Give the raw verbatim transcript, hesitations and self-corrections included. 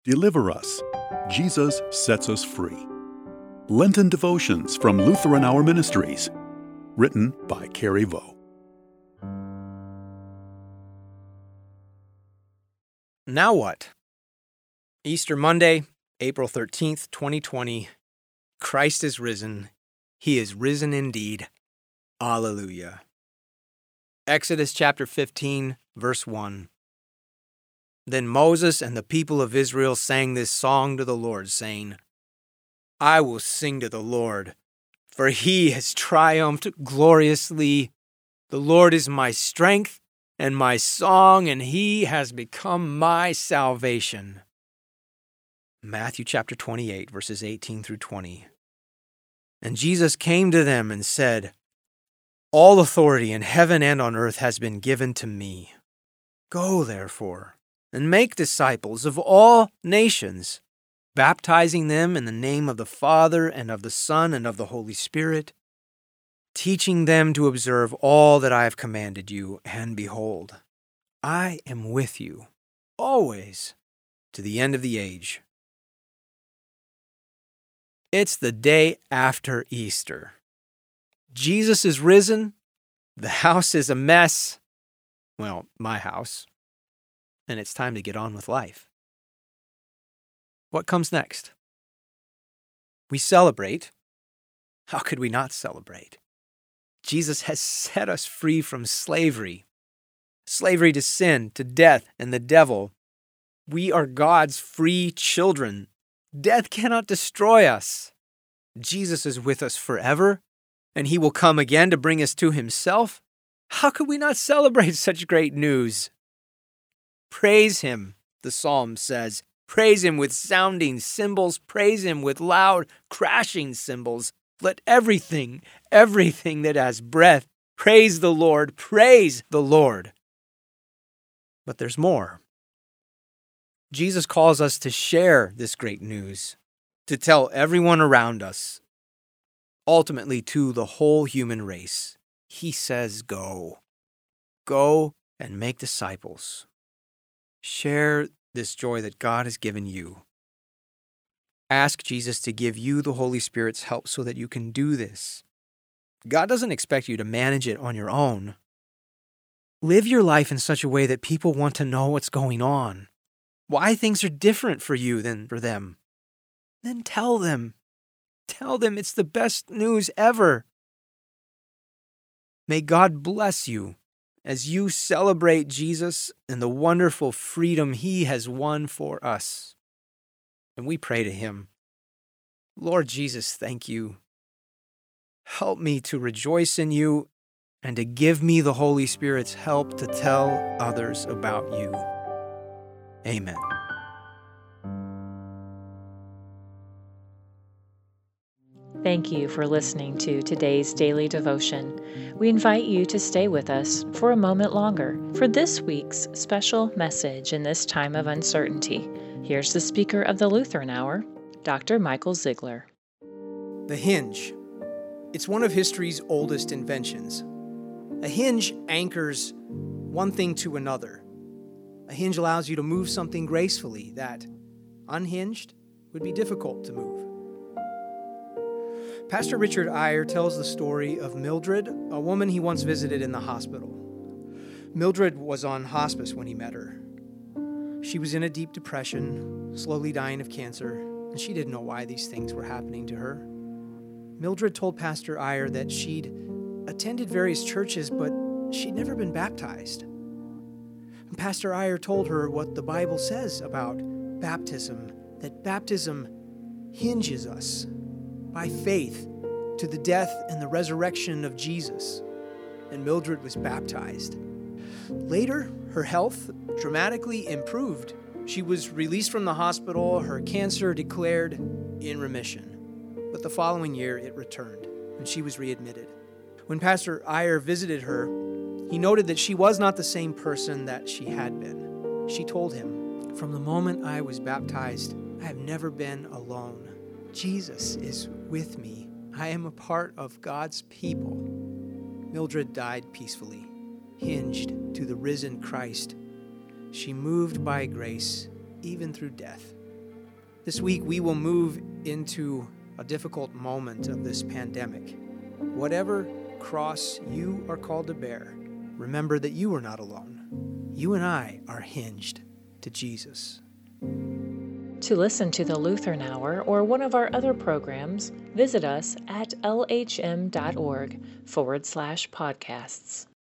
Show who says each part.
Speaker 1: Deliver us. Jesus sets us free. Lenten Devotions from Lutheran Hour Ministries. Written by Carrie Vo.
Speaker 2: Now what? Easter Monday, April thirteenth, twenty twenty. Christ is risen. He is risen indeed. Alleluia. Exodus chapter fifteen, verse one. Then Moses and the people of Israel sang this song to the Lord, saying, I will sing to the Lord, for he has triumphed gloriously. The Lord is my strength and my song, and he has become my salvation. Matthew chapter twenty-eight, verses eighteen through twenty. And Jesus came to them and said, All authority in heaven and on earth has been given to me. Go, therefore, and make disciples of all nations, baptizing them in the name of the Father and of the Son and of the Holy Spirit, teaching them to observe all that I have commanded you, and behold, I am with you always to the end of the age. It's the day after Easter. Jesus is risen. The house is a mess. Well, my house. And it's time to get on with life. What comes next? We celebrate. How could we not celebrate? Jesus has set us free from slavery. Slavery to sin, to death, and the devil. We are God's free children. Death cannot destroy us. Jesus is with us forever, and he will come again to bring us to himself. How could we not celebrate such great news? Praise him, the psalm says. Praise him with sounding cymbals. Praise him with loud, crashing cymbals. Let everything, everything that has breath, praise the Lord. Praise the Lord. But there's more. Jesus calls us to share this great news, to tell everyone around us, ultimately to the whole human race. He says, go. Go and make disciples. Share this joy that God has given you. Ask Jesus to give you the Holy Spirit's help so that you can do this. God doesn't expect you to manage it on your own. Live your life in such a way that people want to know what's going on, why things are different for you than for them. Then tell them. Tell them it's the best news ever. May God bless you as you celebrate Jesus and the wonderful freedom he has won for us. And we pray to him, Lord Jesus, thank you. Help me to rejoice in you and to give me the Holy Spirit's help to tell others about you. Amen.
Speaker 3: Thank you for listening to today's daily devotion. We invite you to stay with us for a moment longer for this week's special message in this time of uncertainty. Here's the speaker of the Lutheran Hour, Doctor Michael Ziegler.
Speaker 2: The hinge. It's one of history's oldest inventions. A hinge anchors one thing to another. A hinge allows you to move something gracefully that, unhinged, would be difficult to move. Pastor Richard Iyer tells the story of Mildred, a woman he once visited in the hospital. Mildred was on hospice when he met her. She was in a deep depression, slowly dying of cancer, and she didn't know why these things were happening to her. Mildred told Pastor Iyer that she'd attended various churches, but she'd never been baptized. And Pastor Iyer told her what the Bible says about baptism, that baptism hinges us by faith to the death and the resurrection of Jesus. And Mildred was baptized. Later, her health dramatically improved. She was released from the hospital, her cancer declared in remission. But the following year, it returned, and she was readmitted. When Pastor Iyer visited her, he noted that she was not the same person that she had been. She told him, "From the moment I was baptized, I have never been alone. Jesus is with me. I am a part of God's people." Mildred died peacefully, hinged to the risen Christ. She moved by grace, even through death. This week, we will move into a difficult moment of this pandemic. Whatever cross you are called to bear, remember that you are not alone. You and I are hinged to Jesus.
Speaker 3: To listen to the Lutheran Hour or one of our other programs, visit us at lhm.org forward slash podcasts.